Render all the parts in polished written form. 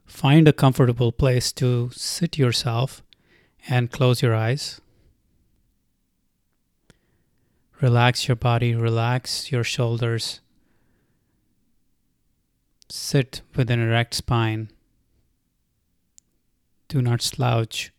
Find a comfortable place to sit yourself and close your eyes. Relax your body, relax your shoulders. Sit with an erect spine. Do not slouch.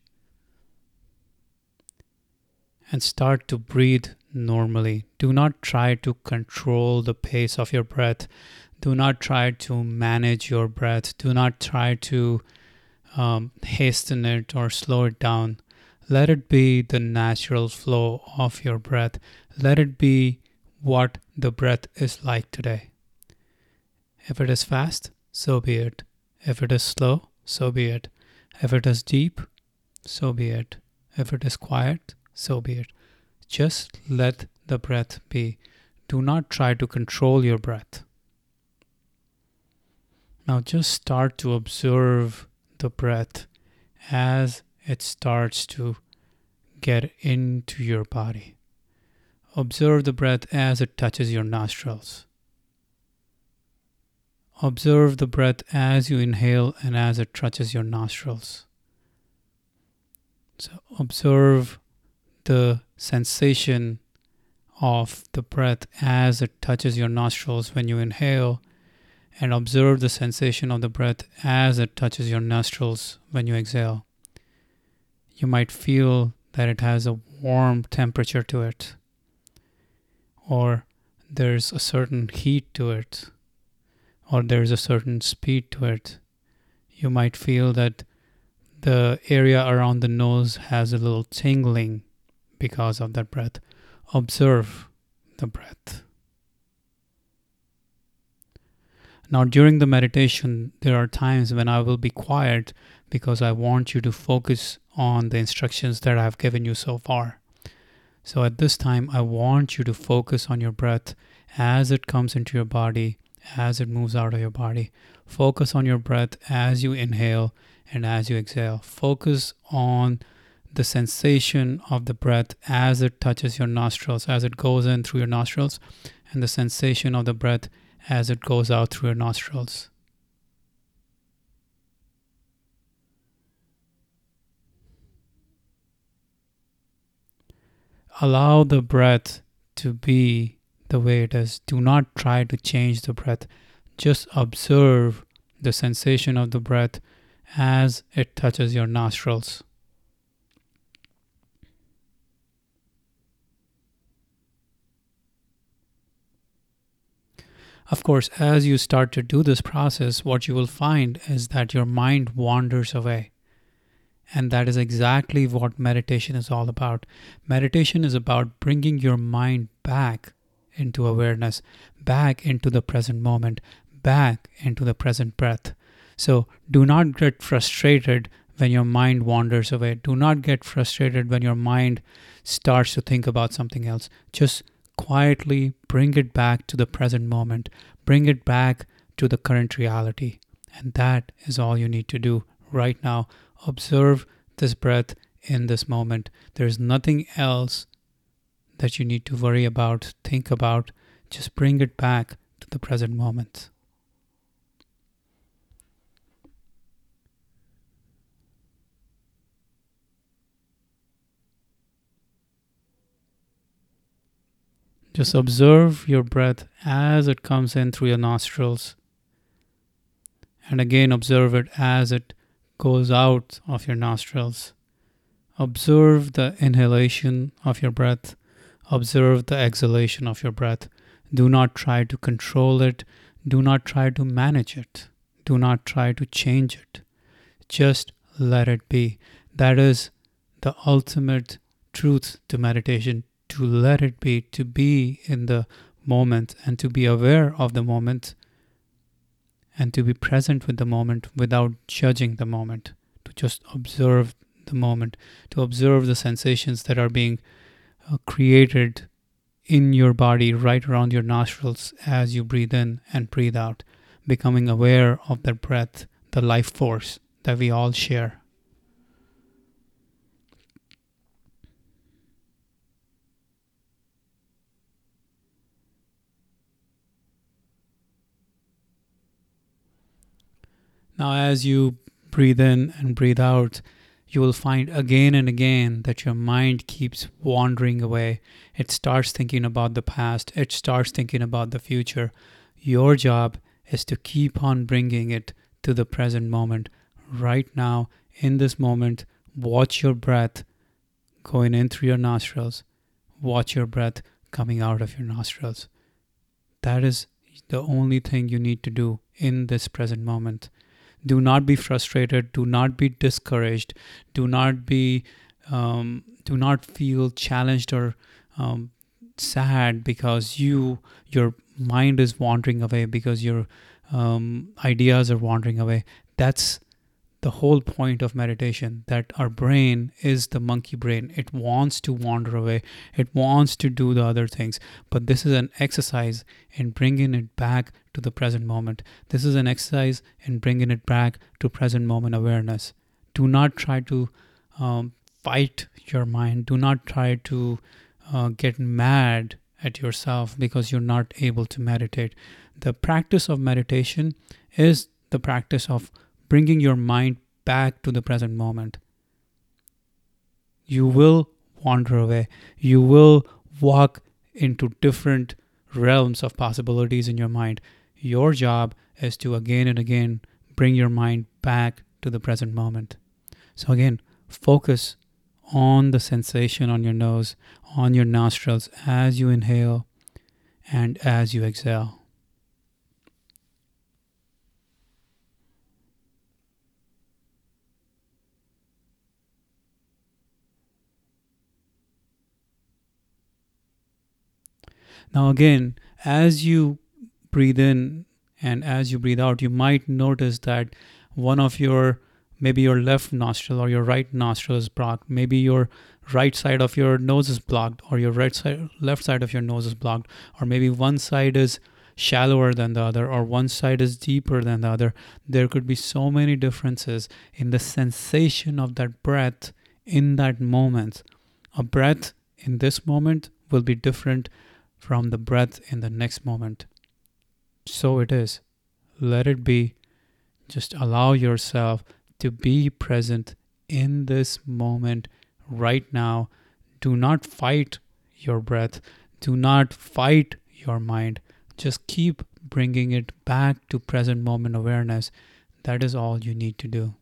And start to breathe normally. Do not try to control the pace of your breath. Do not try to manage your breath. Do not try to hasten it or slow it down. Let it be the natural flow of your breath. Let it be what the breath is like today. If it is fast, so be it. If it is slow, so be it. If it is deep, so be it. If it is quiet, so be it. Just let the breath be. Do not try to control your breath. Now just start to observe the breath as it starts to get into your body. Observe the breath as it touches your nostrils. Observe the breath as you inhale and as it touches your nostrils. So observe the sensation of the breath as it touches your nostrils when you inhale, and observe the sensation of the breath as it touches your nostrils when you exhale. You might feel that it has a warm temperature to it, or there's a certain heat to it, or there's a certain speed to it. You might feel that the area around the nose has a little tingling because of that breath. Observe the breath. Now, during the meditation, there are times when I will be quiet because I want you to focus on the instructions that I've given you so far. So at this time, I want you to focus on your breath as it comes into your body, as it moves out of your body. Focus on your breath as you inhale and as you exhale. Focus on the sensation of the breath as it touches your nostrils, as it goes in through your nostrils, and the sensation of the breath as it goes out through your nostrils. Allow the breath to be the way it is. Do not try to change the breath. Just observe the sensation of the breath as it touches your nostrils. Of course, as you start to do this process, what you will find is that your mind wanders away. And that is exactly what meditation is all about. Meditation is about bringing your mind back into awareness, back into the present moment, back into the present breath. So do not get frustrated when your mind wanders away. Do not get frustrated when your mind starts to think about something else. Just quietly bring it back to the present moment. Bring it back to the current reality. And that is all you need to do right now. Observe this breath in this moment. There's nothing else that you need to worry about, think about. Just bring it back to the present moment. Just observe your breath as it comes in through your nostrils. And again, observe it as it goes out of your nostrils. Observe the inhalation of your breath. Observe the exhalation of your breath. Do not try to control it. Do not try to manage it. Do not try to change it. Just let it be. That is the ultimate truth to meditation. To let it be, to be in the moment and to be aware of the moment and to be present with the moment without judging the moment. To just observe the moment, to observe the sensations that are being created in your body right around your nostrils as you breathe in and breathe out, becoming aware of that breath, the life force that we all share. Now, as you breathe in and breathe out, you will find again and again that your mind keeps wandering away. It starts thinking about the past, it starts thinking about the future. Your job is to keep on bringing it to the present moment. Right now, in this moment, watch your breath going in through your nostrils. Watch your breath coming out of your nostrils. That is the only thing you need to do in this present moment. Do not be frustrated. Do not be discouraged. Do not be, do not feel challenged or sad because your mind is wandering away, because your ideas are wandering away. That's the whole point of meditation, that our brain is the monkey brain. It wants to wander away. It wants to do the other things. But this is an exercise in bringing it back to the present moment. This is an exercise in bringing it back to present moment awareness. Do not try to fight your mind. Do not try to get mad at yourself because you're not able to meditate. The practice of meditation is the practice of bringing your mind back to the present moment. You will wander away. You will walk into different realms of possibilities in your mind. Your job is to again and again bring your mind back to the present moment. So again, focus on the sensation on your nose, on your nostrils as you inhale and as you exhale. Now again, as you breathe in and as you breathe out, you might notice that maybe your left nostril or your right nostril is blocked. Maybe your right side of your nose is blocked, or your left side of your nose is blocked, or maybe one side is shallower than the other, or one side is deeper than the other. There could be so many differences in the sensation of that breath in that moment. A breath in this moment will be different from the breath in the next moment. So it is. Let it be. Just allow yourself to be present in this moment right now. Do not fight your breath. Do not fight your mind. Just keep bringing it back to present moment awareness. That is all you need to do.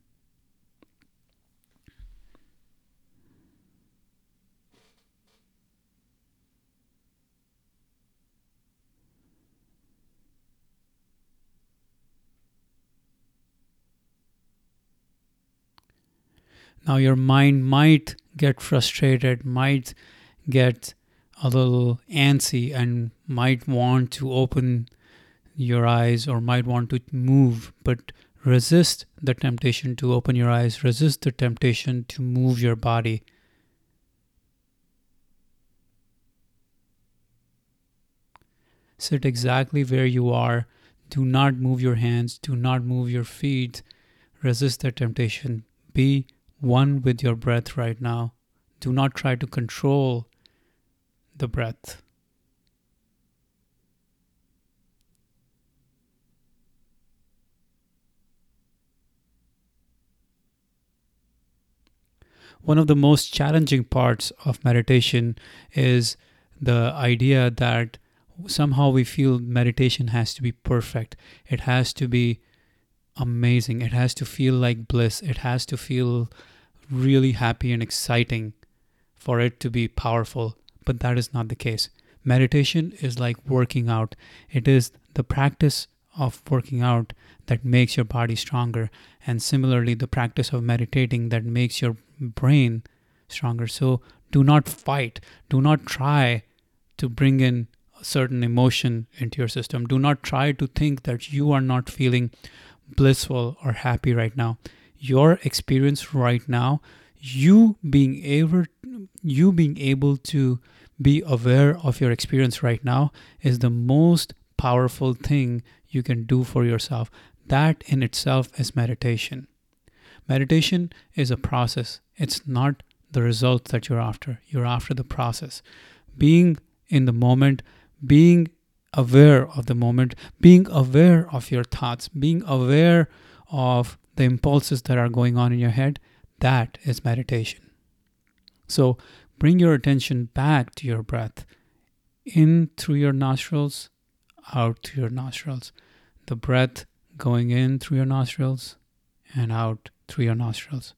Now your mind might get frustrated, might get a little antsy, and might want to open your eyes or might want to move, but resist the temptation to open your eyes, resist the temptation to move your body. Sit exactly where you are. Do not move your hands, do not move your feet. Resist the temptation. Be one with your breath right now. Do not try to control the breath. One of the most challenging parts of meditation is the idea that somehow we feel meditation has to be perfect. It has to be amazing. It has to feel like bliss. It has to feel really happy and exciting for it to be powerful. But that is not the case. Meditation is like working out. It is the practice of working out that makes your body stronger. And similarly, the practice of meditating that makes your brain stronger. So do not fight. Do not try to bring in a certain emotion into your system. Do not try to think that you are not feeling blissful or happy right now. Your experience right now, you being able to be aware of your experience right now is the most powerful thing you can do for yourself. That in itself is meditation. Meditation is a process. It's not the results that you're after. You're after the process. Being in the moment, being aware of the moment, being aware of your thoughts, being aware of the impulses that are going on in your head, that is meditation. So bring your attention back to your breath, in through your nostrils, out through your nostrils. The breath going in through your nostrils and out through your nostrils.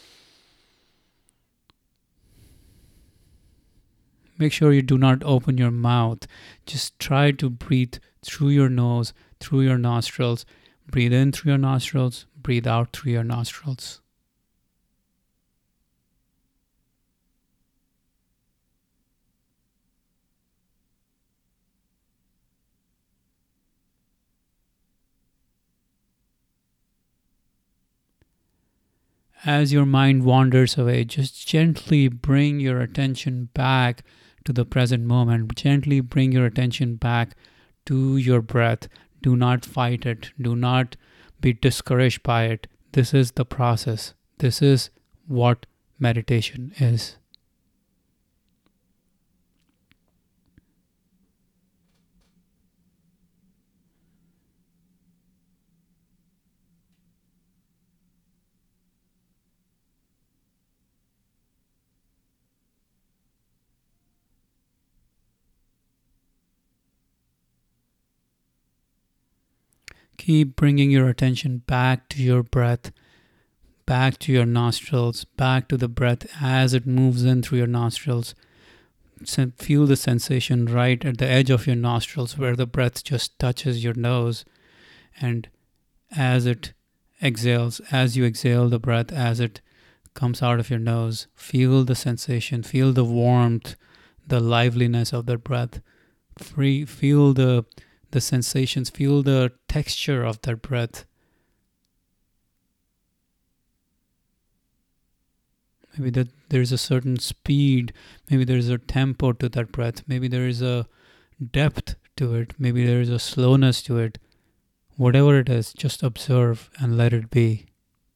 Make sure you do not open your mouth. Just try to breathe through your nose, through your nostrils. Breathe in through your nostrils, breathe out through your nostrils. As your mind wanders away, just gently bring your attention back to the present moment. Gently bring your attention back to your breath. Do not fight it. Do not be discouraged by it. This is the process. This is what meditation is. Keep bringing your attention back to your breath, back to your nostrils, back to the breath as it moves in through your nostrils. Feel the sensation right at the edge of your nostrils where the breath just touches your nose. And as it exhales, as you exhale the breath, as it comes out of your nose, feel the sensation, feel the warmth, the liveliness of that breath. Feel the sensations, feel the texture of that breath. Maybe that there's a certain speed, maybe there's a tempo to that breath, maybe there is a depth to it, maybe there is a slowness to it. Whatever it is, just observe and let it be.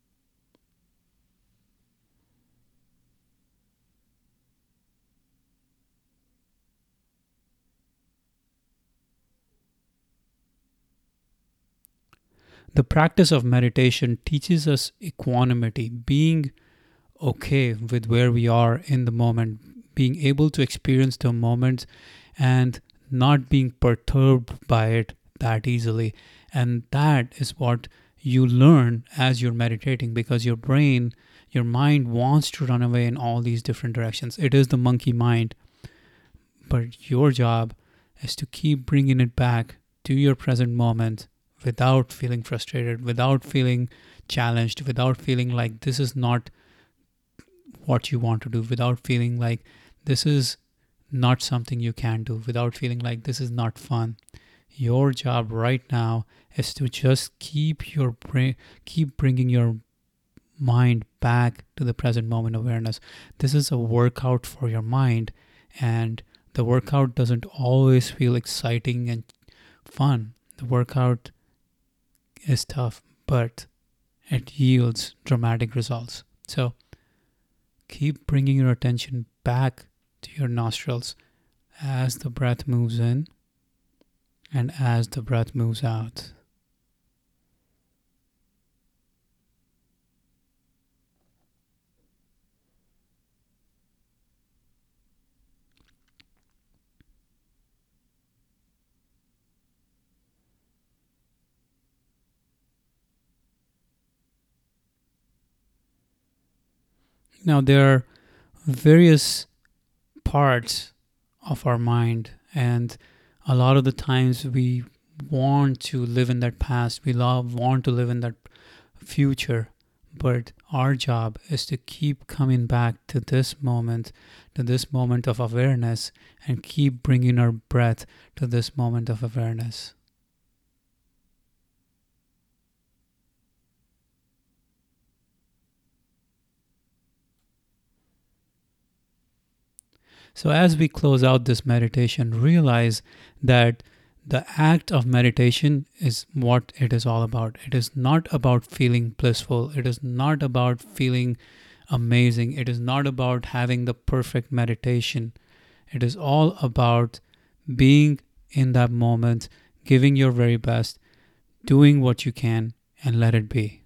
The practice of meditation teaches us equanimity, being okay with where we are in the moment, being able to experience the moment and not being perturbed by it that easily. And that is what you learn as you're meditating, because your brain, your mind wants to run away in all these different directions. It is the monkey mind. But your job is to keep bringing it back to your present moment without feeling frustrated, without feeling challenged, without feeling like this is not what you want to do, without feeling like this is not something you can do, without feeling like this is not fun. Your job right now is to just keep bringing your mind back to the present moment awareness. This is a workout for your mind, and the workout doesn't always feel exciting and fun. The workout is tough, but it yields dramatic results. So keep bringing your attention back to your nostrils as the breath moves in and as the breath moves out. Now, there are various parts of our mind, and a lot of the times we want to live in that past, we want to live in that future, but our job is to keep coming back to this moment of awareness, and keep bringing our breath to this moment of awareness. So as we close out this meditation, realize that the act of meditation is what it is all about. It is not about feeling blissful. It is not about feeling amazing. It is not about having the perfect meditation. It is all about being in that moment, giving your very best, doing what you can, and let it be.